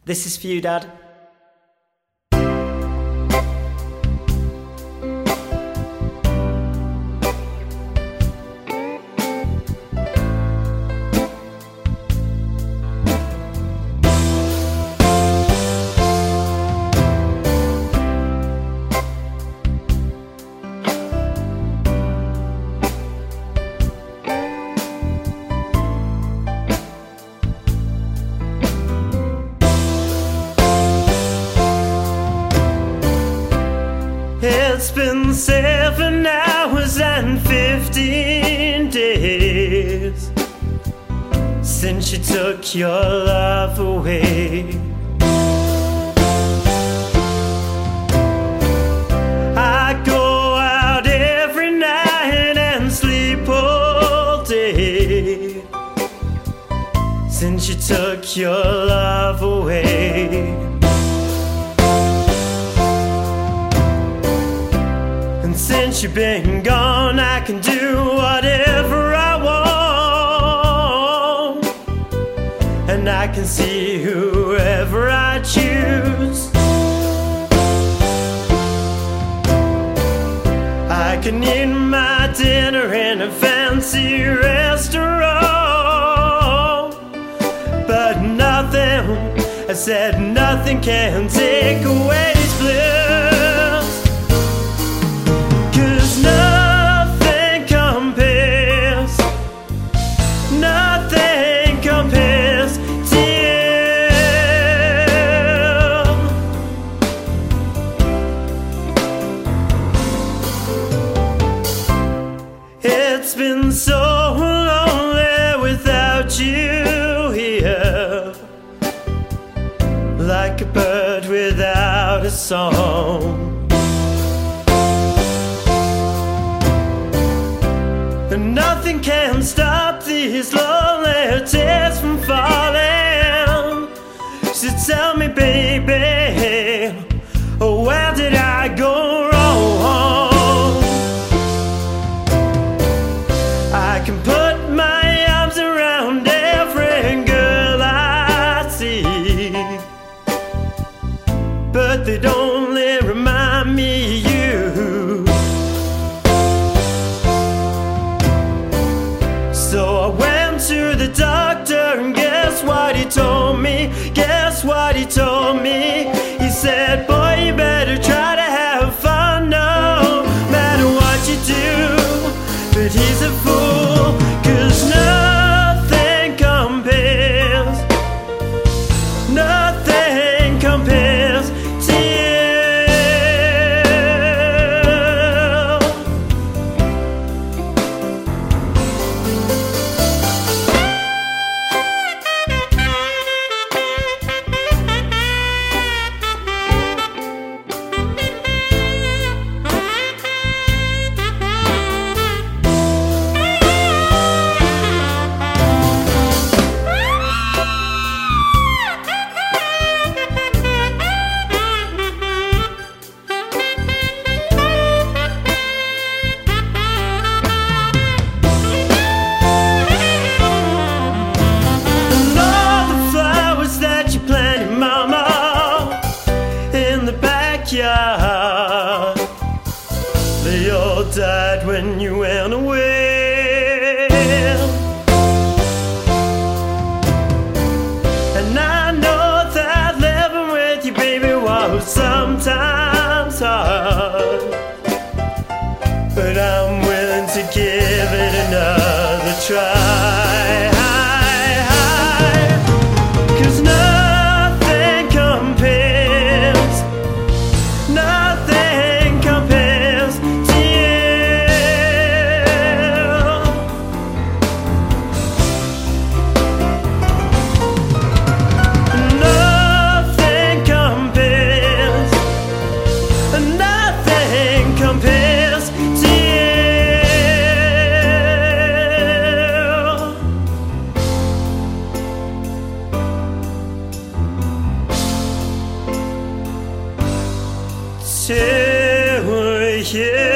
This is for you, Dad. It's been 7 hours and 15 days since you took your love away. I go out every night and sleep all day since you took your love away. Since you've been gone, I can do whatever I want, and I can see whoever I choose. I can eat my dinner in a fancy restaurant, but nothing, I said nothing can take away these bliss. It's been so lonely without you here, like a bird without a song. And nothing can stop these lonely tears from falling. So tell me, baby, where did I go wrong? I can put my arms around every girl I see, but they'd only remind me of you. So I went to the doctor, and guess what he told me? Guess what he told me? He said, boy, you better try to have fun, no matter what you do. But he's a fool, 'cause nothing compares, nothing compares to you. They all died when you went away, and I know that living with you, baby, was sometimes hard, but I'm willing to give it another try. Till we're here.